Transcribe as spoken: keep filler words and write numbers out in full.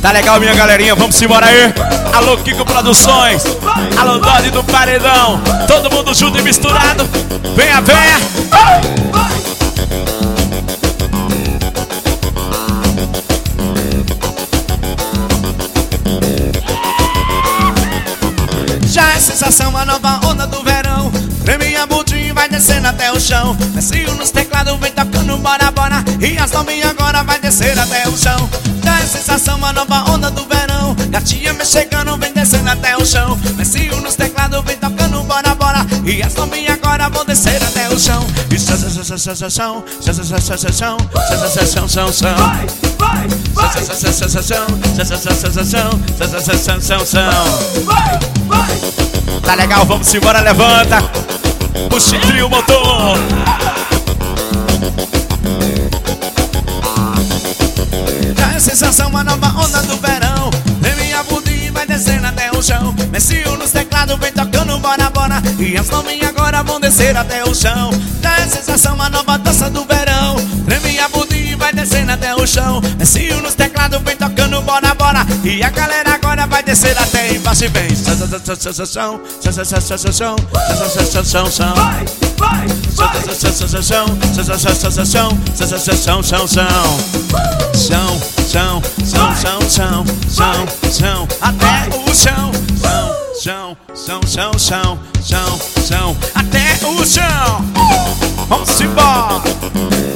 Tá legal, minha galerinha, vamos embora aí. Alô, Kiko Produções. Alô, Dodge do Paredão. Todo mundo junto e misturado. Venha, venha. Já é sensação, uma nova onda do verão. Treme a bundinha, vai descendo até o chão. Descio nos teclados, vem tocando bora, bora. E as novinhas agora vai descer até o chão. Já é sensação, uma nova onda do verão. Gatinha me chegando, vem descendo até o chão. Descio nos teclados, vem tocando bora, bora. E as novinhas agora vão descer até o chão. E chão, chão, chão, chão, chão, chão, chão, chão, chão, chão, chão, chão, chão. Vai, vai, vai. Chão, chão, chão, chão, chão, chão, chão, chão, chão, chão, chão, chão. Vai, vai. Tá legal, vamos embora, levanta. Puxa o motor. Já é sensação, uma nova onda do verão. Treme a bundinha e vai descendo até o chão. Descio nos teclados, vem tocando bora, bora. E as novinhas agora vão descer até o chão. Já é sensação, uma nova dança do verão. Treme a bundinha e vai descendo até o chão. Descio nos teclados, vem tocando bora, bora. E a galera agora vai descer até embaixo e vem. Vai, vai, vai. Até o chão. Chão, chão, chão, chão, chão, chão, até o chão. Vamos embora.